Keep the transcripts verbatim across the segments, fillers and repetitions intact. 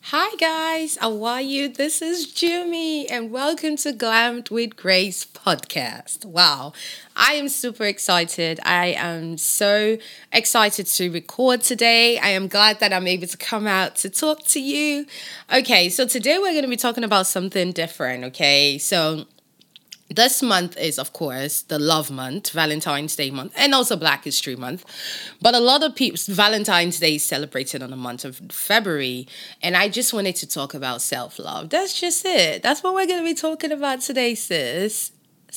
Hi guys, how are you? This is Jimmy and welcome to Glammed with Grace podcast. Wow, I am super excited. I am so excited to record today. I am glad that I'm able to come out to talk to you. Okay, so today we're going to be talking about something different, okay? So this month is, of course, the Love Month, Valentine's Day month, and also Black History Month. But a lot of people, Valentine's Day is celebrated on the month of February. And I just wanted to talk about self-love. That's just it. That's what we're going to be talking about today, sis.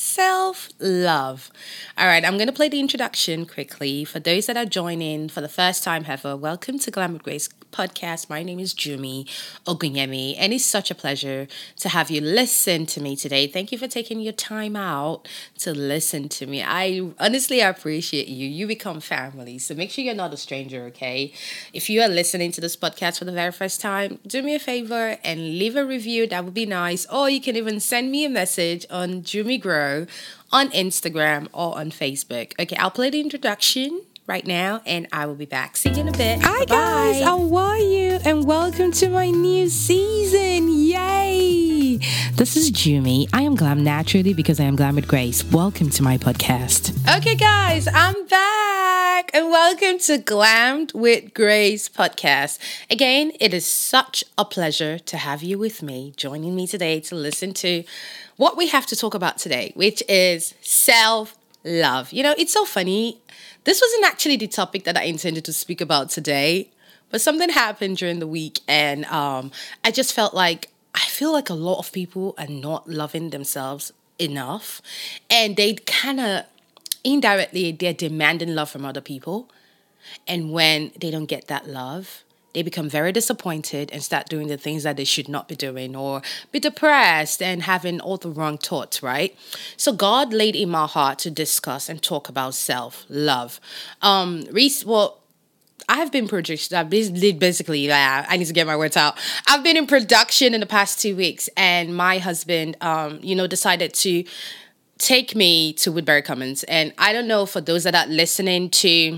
Self-love. All right, I'm going to play the introduction quickly. For those that are joining for the first time ever, welcome to Glam with Grace podcast. My name is Jumi Ogunyemi, and it's such a pleasure to have you listen to me today. Thank you for taking your time out to listen to me. I honestly appreciate you. You become family, so make sure you're not a stranger, okay? If you are listening to this podcast for the very first time, do me a favor and leave a review. That would be nice. Or you can even send me a message on Jumi Grow on Instagram or on Facebook. Okay, I'll play the introduction right now and I will be back. See you in a bit. Hi Bye-bye. Guys, how are you? And welcome to my new season. Yay! This is Jumi. I am glam naturally because I am glam with Grace. Welcome to my podcast. Okay guys, I'm back and welcome to Glammed with Grace podcast. Again, it is such a pleasure to have you with me, joining me today to listen to what we have to talk about today, which is self-love. You know, it's so funny. This wasn't actually the topic that I intended to speak about today, but something happened during the week and um, I just felt like, I feel like a lot of people are not loving themselves enough and they kind of indirectly, they're demanding love from other people. And when they don't get that love, they become very disappointed and start doing the things that they should not be doing or be depressed and having all the wrong thoughts, right? So God laid in my heart to discuss and talk about self-love. Um, Reese, well, I have been produced. I've been basically, uh, I need to get my words out. I've been in production in the past two weeks and my husband, um, you know, decided to take me to Woodbury Commons. And I don't know, for those that are listening to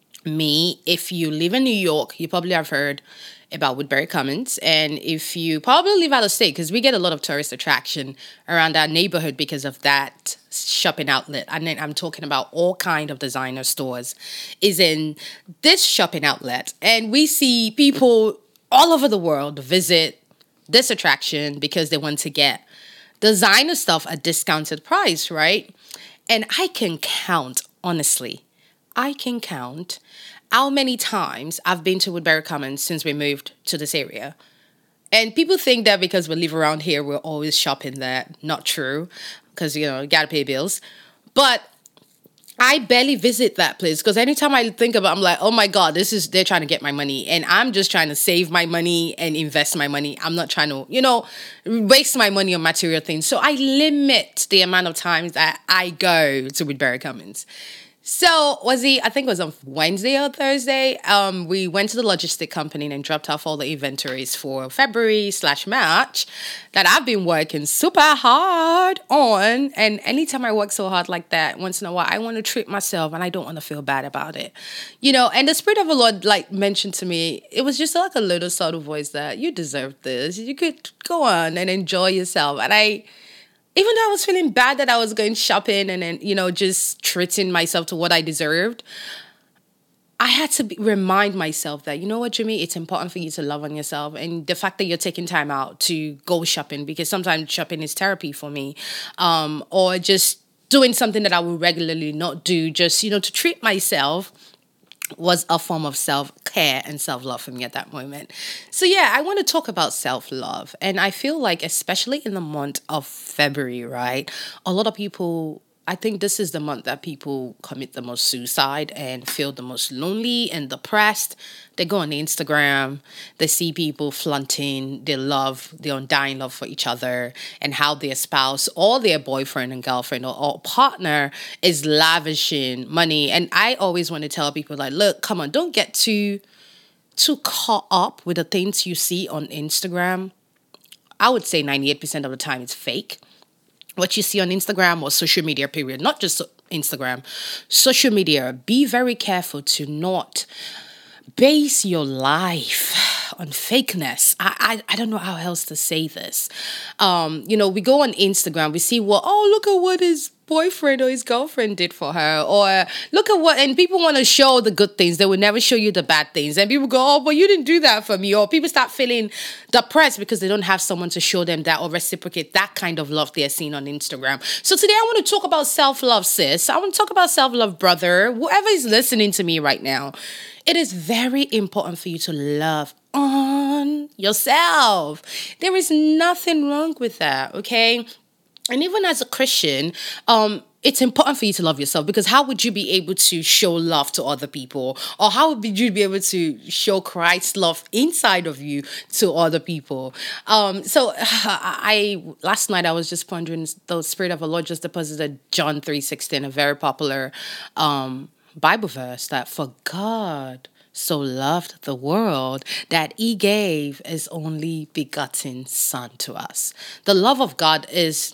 me, if you live in New York, you probably have heard about Woodbury Commons. And if you probably live out of state, because we get a lot of tourist attraction around our neighborhood because of that shopping outlet. And then I'm talking about all kind of designer stores is in this shopping outlet. And we see people all over the world visit this attraction because they want to get designer stuff at discounted price, right? And I can count, honestly, I can count how many times I've been to Woodbury Commons since we moved to this area. And people think that because we live around here, we're always shopping there. Not true, because, you know, you got to pay bills. But I barely visit that place because anytime I think about it, I'm like, oh my God, this is, they're trying to get my money. And I'm just trying to save my money and invest my money. I'm not trying to, you know, waste my money on material things. So I limit the amount of times that I go to Woodbury Commons. So was he, I think it was on Wednesday or Thursday, um, we went to the logistic company and dropped off all the inventories for February slash March that I've been working super hard on. And anytime I work so hard like that, once in a while, I want to treat myself and I don't want to feel bad about it. You know, and the Spirit of the Lord like mentioned to me, it was just like a little subtle voice that you deserve this. You could go on and enjoy yourself. And I... Even though I was feeling bad that I was going shopping and then, you know, just treating myself to what I deserved, I had to be, remind myself that, you know what, Jimmy, it's important for you to love on yourself. And the fact that you're taking time out to go shopping, because sometimes shopping is therapy for me, um, or just doing something that I would regularly not do, just, you know, to treat myself, was a form of self-care and self-love for me at that moment. So yeah, I want to talk about self-love. And I feel like, especially in the month of February, right? A lot of people, I think this is the month that people commit the most suicide and feel the most lonely and depressed. They go on Instagram, they see people flaunting their love, their undying love for each other, and how their spouse or their boyfriend and girlfriend or, or partner is lavishing money. And I always want to tell people, like, look, come on, don't get too, too caught up with the things you see on Instagram. I would say ninety-eight percent of the time it's fake. What you see on Instagram or social media, period, not just Instagram, social media, be very careful to not base your life on fakeness. I, I I don't know how else to say this. Um, you know, we go on Instagram, we see what, oh, look at what his boyfriend or his girlfriend did for her, or look at what, and people want to show the good things. They will never show you the bad things. And people go, oh, but you didn't do that for me. Or people start feeling depressed because they don't have someone to show them that or reciprocate that kind of love they're seeing on Instagram. So today I want to talk about self-love, sis. I want to talk about self-love, brother. Whoever is listening to me right now, it is very important for you to love on yourself. There is nothing wrong with that, okay? And even as a Christian, um, it's important for you to love yourself, because how would you be able to show love to other people? Or how would you be able to show Christ's love inside of you to other people? Um, so I last night I was just pondering, the Spirit of the Lord just deposited John three sixteen, a very popular um, Bible verse, that for God so loved the world that he gave his only begotten Son to us. The love of God is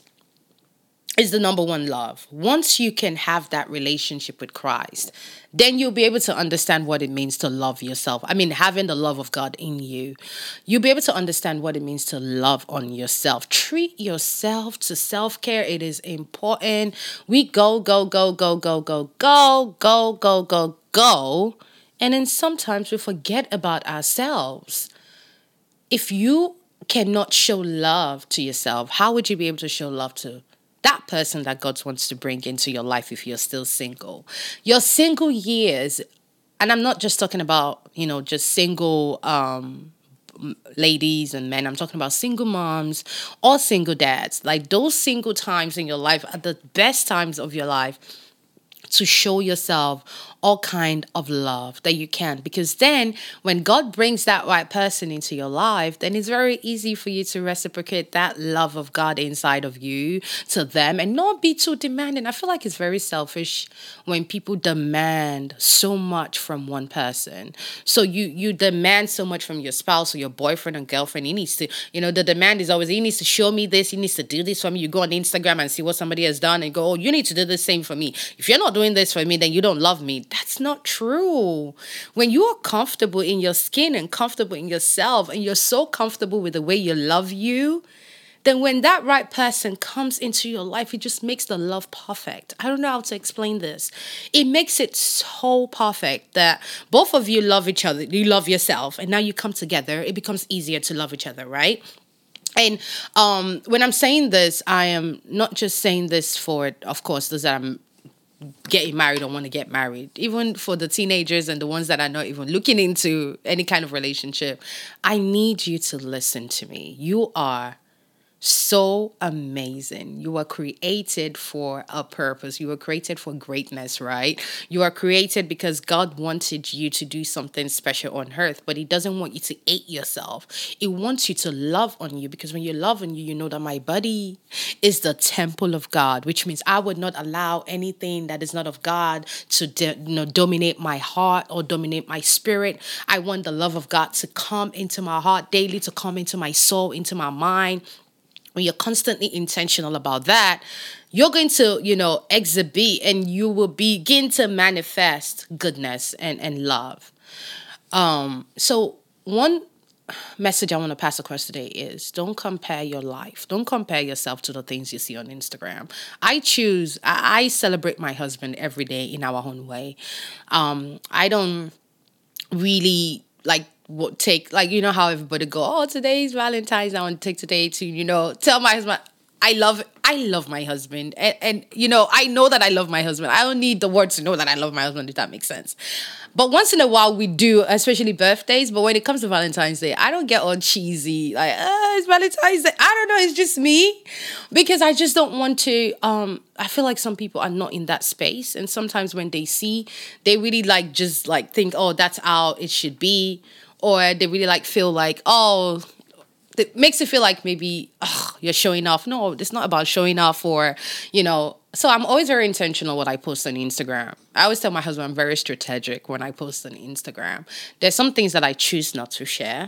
is the number one love. Once you can have that relationship with Christ, then you'll be able to understand what it means to love yourself. I mean, having the love of God in you, you'll be able to understand what it means to love on yourself. Treat yourself to self-care. It is important. We go, go, go, go, go, go, go, go, go, go, go. And then sometimes we forget about ourselves. If you cannot show love to yourself, how would you be able to show love to that person that God wants to bring into your life if you're still single? Your single years, and I'm not just talking about, you know, just single um, ladies and men. I'm talking about single moms or single dads. Like, those single times in your life are the best times of your life to show yourself all kind of love that you can. Because then when God brings that right person into your life, then it's very easy for you to reciprocate that love of God inside of you to them and not be too demanding. I feel like it's very selfish when people demand so much from one person. So you you demand so much from your spouse or your boyfriend or girlfriend. He needs to, you know, the demand is always, he needs to show me this, he needs to do this for me. You go on Instagram and see what somebody has done and go, oh, you need to do the same for me. If you're not doing this for me, then you don't love me. That's not true. When you are comfortable in your skin and comfortable in yourself, and you're so comfortable with the way you love you, then when that right person comes into your life, it just makes the love perfect. I don't know how to explain this. It makes it so perfect that both of you love each other. You love yourself, and now you come together. It becomes easier to love each other, right? And um, when I'm saying this, I am not just saying this for, of course, those that I'm getting married or want to get married. Even for the teenagers and the ones that are not even looking into any kind of relationship, I need you to listen to me. You are so amazing. You are created for a purpose. You were created for greatness, right? You are created because God wanted you to do something special on earth, but he doesn't want you to hate yourself. He wants you to love on you, because when you love on you, you know that my body is the temple of God, which means I would not allow anything that is not of God to de- you know, dominate my heart or dominate my spirit. I want the love of God to come into my heart daily, to come into my soul, into my mind. When you're constantly intentional about that, you're going to, you know, exhibit, and you will begin to manifest goodness and, and love. Um, so one message I want to pass across today is, don't compare your life. Don't compare yourself to the things you see on Instagram. I choose, I, I celebrate my husband every day in our own way. Um, I don't really like what take, like, you know how everybody go, oh, today's Valentine's, I want to take today to, you know, tell my husband I love I love my husband, and, and you know, I know that I love my husband. I don't need the words to know that I love my husband, if that makes sense. But once in a while we do, especially birthdays. But when it comes to Valentine's Day, I don't get all cheesy, like, oh, it's Valentine's Day. I don't know, it's just me, because I just don't want to, um, I feel like some people are not in that space. And sometimes when they see, they really like, just like think, oh, that's how it should be. Or they really like feel like, oh, it makes it feel like maybe, ugh, you're showing off. No, it's not about showing off, or, you know. So I'm always very intentional what I post on Instagram. I always tell my husband I'm very strategic when I post on Instagram. There's some things that I choose not to share.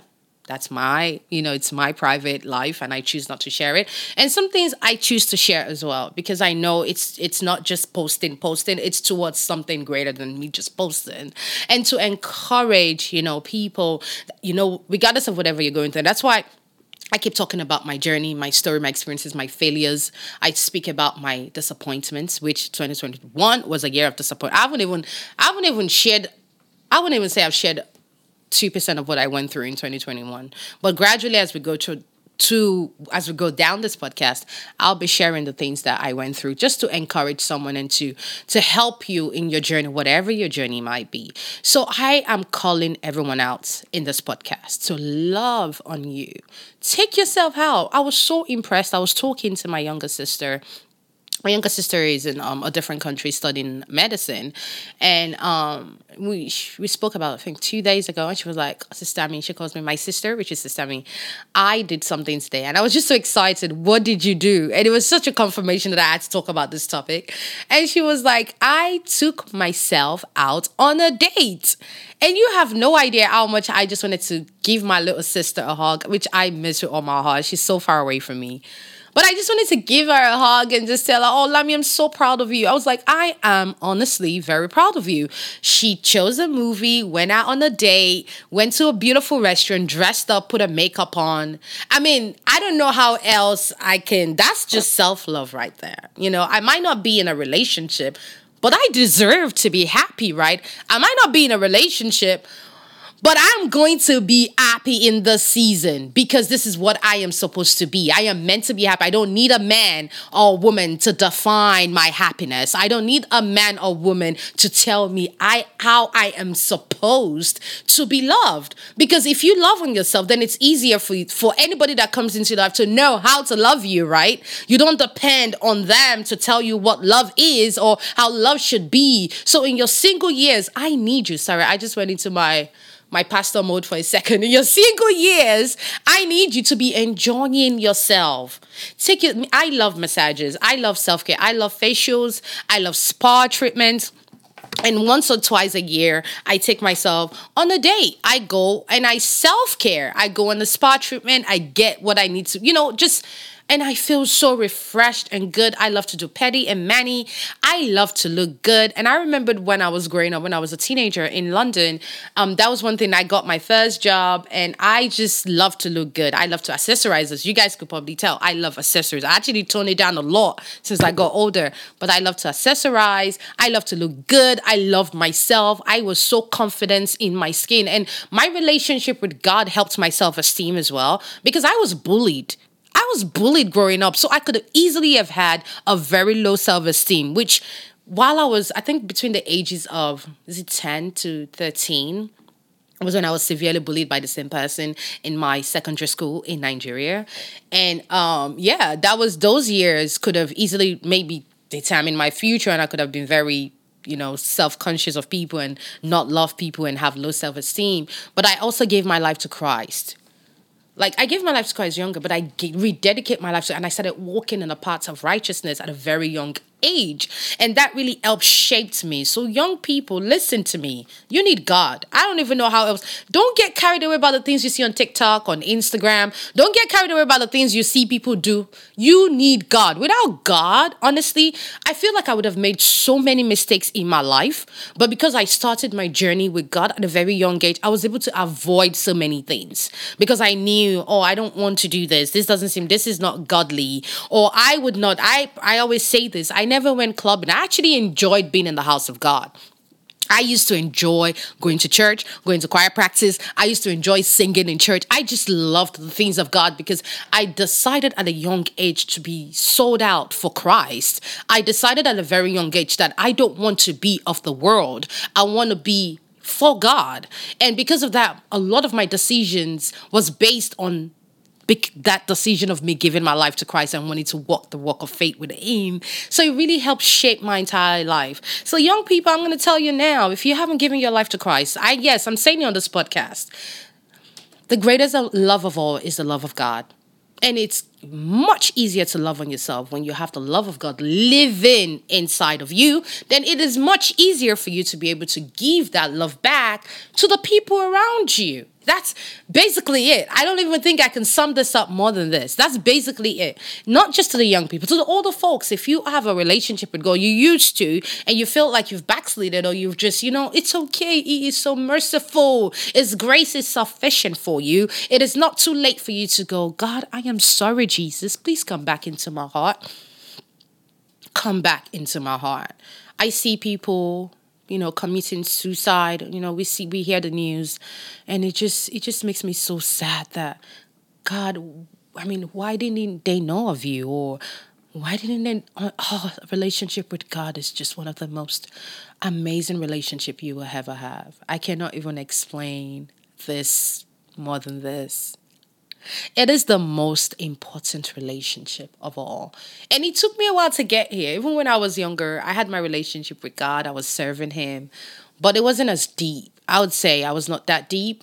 That's my, you know, it's my private life and I choose not to share it. And some things I choose to share as well because I know it's it's not just posting, posting, it's towards something greater than me just posting. And to encourage, you know, people, you know, regardless of whatever you're going through. That's why I keep talking about my journey, my story, my experiences, my failures. I speak about my disappointments, which twenty twenty-one was a year of disappointment. I haven't even, I haven't even shared, I wouldn't even say I've shared two percent of what I went through in twenty twenty-one. But gradually, as we go to, to as we go down this podcast, I'll be sharing the things that I went through just to encourage someone and to to help you in your journey, whatever your journey might be. So I am calling everyone out in this podcast to love on you. Take yourself out. I was so impressed. I was talking to my younger sister. My younger sister is in um, a different country studying medicine. And um, we we spoke about, I think, two days ago. And she was like, Sister Ami, she calls me my sister, which is Sister Ami. I did something today. And I was just so excited. What did you do? And it was such a confirmation that I had to talk about this topic. And she was like, I took myself out on a date. And you have no idea how much I just wanted to give my little sister a hug, which I miss with all my heart. She's so far away from me. But I just wanted to give her a hug and just tell her, oh, Lami, I'm so proud of you. I was like, I am honestly very proud of you. She chose a movie, went out on a date, went to a beautiful restaurant, dressed up, put her makeup on. I mean, I don't know how else I can. That's just self-love right there. You know, I might not be in a relationship, but I deserve to be happy, right? I might not be in a relationship, but I'm going to be happy in the season because this is what I am supposed to be. I am meant to be happy. I don't need a man or woman to define my happiness. I don't need a man or woman to tell me I how I am supposed to be loved. Because if you love on yourself, then it's easier for you, for anybody that comes into your life to know how to love you, right? You don't depend on them to tell you what love is or how love should be. So in your single years, I need you, Sarah. I just went into my... my pastor mode for a second. In your single years, I need you to be enjoying yourself. Take it. I love massages. I love self-care. I love facials. I love spa treatments. And once or twice a year, I take myself on a date. I go and I self-care. I go on the spa treatment. I get what I need to, you know, just... And I feel so refreshed and good. I love to do pedi and mani. I love to look good. And I remembered when I was growing up, when I was a teenager in London, um, that was one thing. I got my first job and I just love to look good. I love to accessorize, as you guys could probably tell. I love accessories. I actually toned it down a lot since I got older. But I love to accessorize. I love to look good. I love myself. I was so confident in my skin. And my relationship with God helped my self-esteem as well because I was bullied. I was bullied growing up, so I could have easily have had a very low self-esteem, which while I was, I think between the ages of, is it ten to thirteen, was when I was severely bullied by the same person in my secondary school in Nigeria. And um, yeah, that was, those years could have easily maybe determined my future, and I could have been very, you know, self-conscious of people and not love people and have low self-esteem. But I also gave my life to Christ. Like, I gave my life to Christ younger, but I rededicate my life to, and I started walking in the paths of righteousness at a very young age. And that really helped shaped me. So young people, listen to me. You need God. I don't even know how else. Don't get carried away by the things you see on TikTok, on Instagram. Don't get carried away by the things you see people do. You need God. Without God, honestly, I feel like I would have made so many mistakes in my life. But because I started my journey with God at a very young age, I was able to avoid so many things. Because I knew, oh, I don't want to do this. This doesn't seem, this is not godly. Or I would not, I, I always say this, I never went clubbing. I actually enjoyed being in the house of God. I used to enjoy going to church, going to choir practice. I used to enjoy singing in church. I just loved the things of God because I decided at a young age to be sold out for Christ. I decided at a very young age that I don't want to be of the world. I want to be for God. And because of that, a lot of my decisions was based on that decision of me giving my life to Christ and wanting to walk the walk of faith with Him. So it really helped shape my entire life. So young people, I'm going to tell you now, if you haven't given your life to Christ, I yes, I'm saying it on this podcast, the greatest love of all is the love of God. And it's much easier to love on yourself when you have the love of God living inside of you. Then it is much easier for you to be able to give that love back to the people around you. That's basically it. I don't even think I can sum this up more than this. That's basically it. Not just to the young people, to the older folks. If you have a relationship with God, you used to, and you feel like you've backslided or you've just, you know, it's okay. He is so merciful. His grace is sufficient for you. It is not too late for you to go, God, I am sorry, Jesus. Please come back into my heart. Come back into my heart. I see people, you know, committing suicide. You know, we see, we hear the news, and it just, it just makes me so sad that, God, I mean, why didn't they know of you? Or why didn't they, oh, a relationship with God is just one of the most amazing relationship you will ever have. I cannot even explain this more than this. It is the most important relationship of all. And it took me a while to get here. Even when I was younger, I had my relationship with God. I was serving him. But it wasn't as deep. I would say I was not that deep.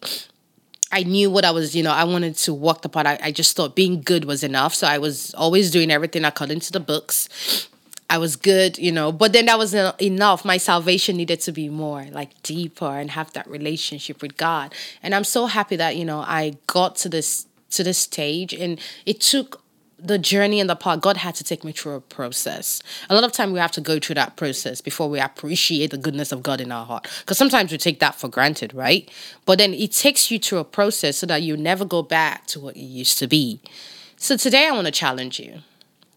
I knew what I was, you know, I wanted to walk the path. I, I just thought being good was enough. So I was always doing everything according to the books. I was good, you know, but then that wasn't enough. My salvation needed to be more like deeper and have that relationship with God. And I'm so happy that, you know, I got to this to this stage, and it took the journey and the path. God had to take me through a process. A lot of time we have to go through that process before we appreciate the goodness of God in our heart. Because sometimes we take that for granted, right? But then it takes you through a process so that you never go back to what you used to be. So today I want to challenge you.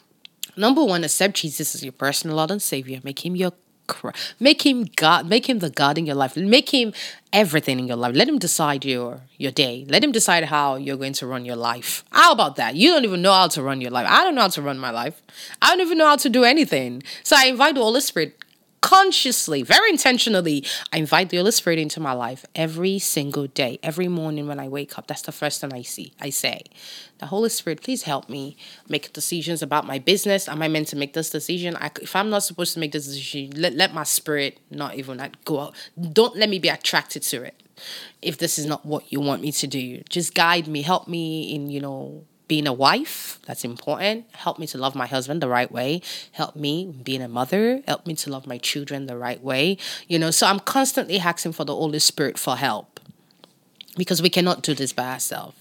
Number one, accept Jesus as your personal Lord and Savior. Make him your Make him God. Make him the God in your life. Make him everything in your life. Let him decide your your day. Let him decide how you're going to run your life. How about that? You don't even know how to run your life. I don't know how to run my life. I don't even know how to do anything. So I invite the Holy Spirit consciously, very intentionally. I invite the Holy Spirit into my life every single day, every morning when I wake up. That's the first thing I see. I say, the Holy Spirit, please help me make decisions about my business. Am I meant to make this decision? I, if I'm not supposed to make this decision, let, let my spirit not even like, go out. Don't let me be attracted to it. If this is not what you want me to do, just guide me, help me in, you know, being a wife. That's important. Help me to love my husband the right way. Help me being a mother. Help me to love my children the right way. You know, so I'm constantly asking for the Holy Spirit for help, because we cannot do this by ourselves.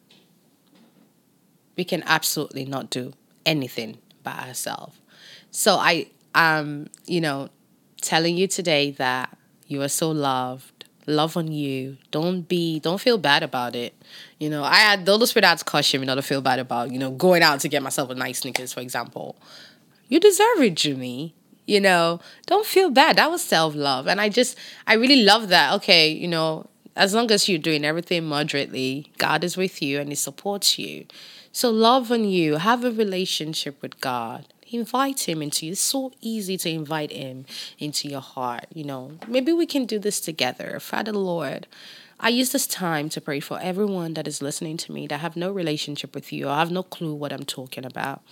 We can absolutely not do anything by ourselves. So I am, you know, telling you today that you are so loved. Love on you. Don't be, don't feel bad about it. You know, I had, the Holy Spirit had to caution me not to feel bad about, you know, going out to get myself a nice sneakers, for example. You deserve it, Jimmy. You know, don't feel bad. That was self-love. And I just, I really love that. Okay, you know, as long as you're doing everything moderately, God is with you and he supports you. So love on you. Have a relationship with God. Invite him into you. It's so easy to invite him into your heart. You know, maybe we can do this together. Father Lord, I use this time to pray for everyone that is listening to me that have no relationship with you or have no clue what I'm talking about.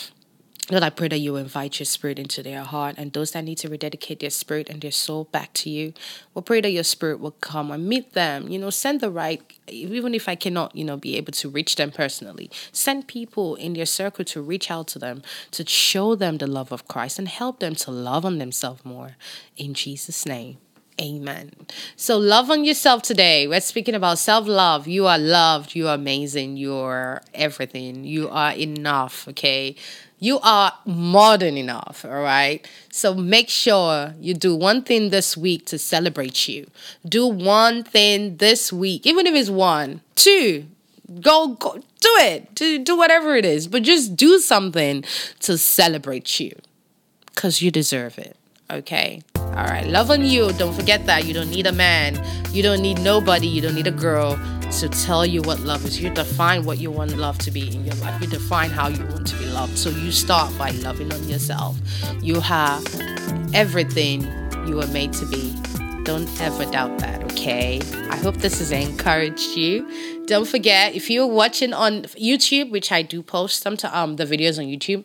Lord, I pray that you invite your spirit into their heart, and those that need to rededicate their spirit and their soul back to you, we'll pray that your spirit will come and meet them. You know, send the right, even if I cannot, you know, be able to reach them personally, send people in their circle to reach out to them, to show them the love of Christ and help them to love on themselves more. In Jesus' name. Amen. So love on yourself today. We're speaking about self-love. You are loved. You are amazing. You're everything. You are enough, okay? You are more than enough, all right? So make sure you do one thing this week to celebrate you. Do one thing this week, even if it's one, two, go, go do it. Do, do whatever it is, but just do something to celebrate you, because you deserve it, okay? All right, love on you. Don't forget that. You don't need a man. You don't need nobody. You don't need a girl to tell you what love is. You define what you want love to be in your life. You define how you want to be loved. So you start by loving on yourself. You have everything you were made to be. Don't ever doubt that, okay? I hope this has encouraged you. Don't forget, if you're watching on YouTube, which I do post some to, um the videos on YouTube,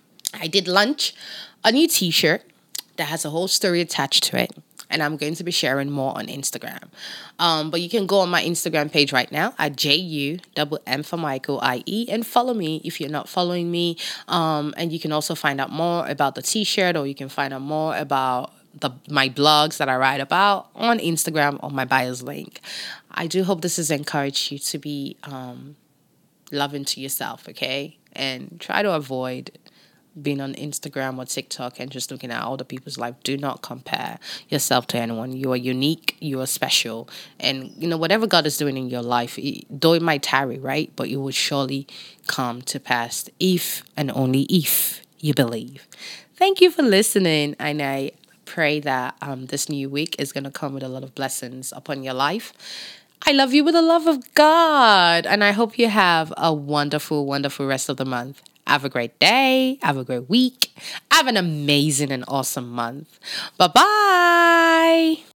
I did launch a new t-shirt that has a whole story attached to it. And I'm going to be sharing more on Instagram. Um, but you can go on my Instagram page right now at J U M M for Michael I E and follow me if you're not following me. Um, and you can also find out more about the t-shirt, or you can find out more about the my blogs that I write about on Instagram on my bio's link. I do hope this has encouraged you to be um, loving to yourself, okay? And try to avoid being on Instagram or TikTok and just looking at other people's life. Do not compare yourself to anyone. You are unique. You are special. And, you know, whatever God is doing in your life, though it might tarry, right? But it will surely come to pass if and only if you believe. Thank you for listening. And I pray that um, this new week is going to come with a lot of blessings upon your life. I love you with the love of God. And I hope you have a wonderful, wonderful rest of the month. Have a great day. Have a great week. Have an amazing and awesome month. Bye-bye.